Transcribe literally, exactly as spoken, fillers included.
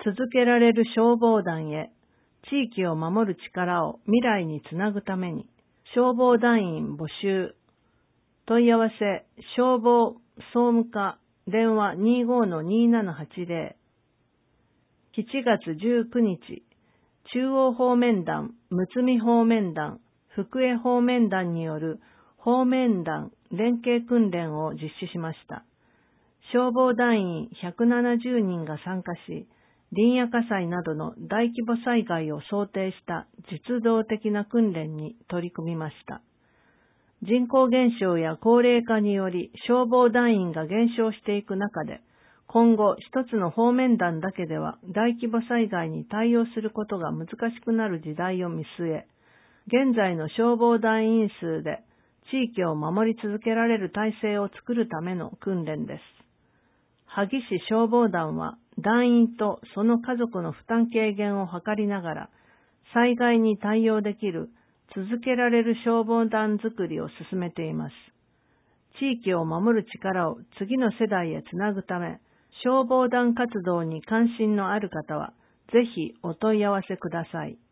続けられる消防団へ、地域を守る力を未来につなぐために、消防団員募集。問い合わせ、消防総務課、電話 にじゅうごのにーななはちぜろ。しちがつじゅうくにち、中央方面団、むつみ方面団、福江方面団による方面団連携訓練を実施しました。消防団員ひゃくななじゅうにんが参加し、林野火災などの大規模災害を想定した実動的な訓練に取り組みました。人口減少や高齢化により消防団員が減少していく中で、今後一つの方面団だけでは大規模災害に対応することが難しくなる時代を見据え、現在の消防団員数で地域を守り続けられる体制を作るための訓練です。萩市消防団は団員とその家族の負担軽減を図りながら、災害に対応できる続けられる消防団づくりを進めています。地域を守る力を次の世代へつなぐため、消防団活動に関心のある方は、ぜひお問い合わせください。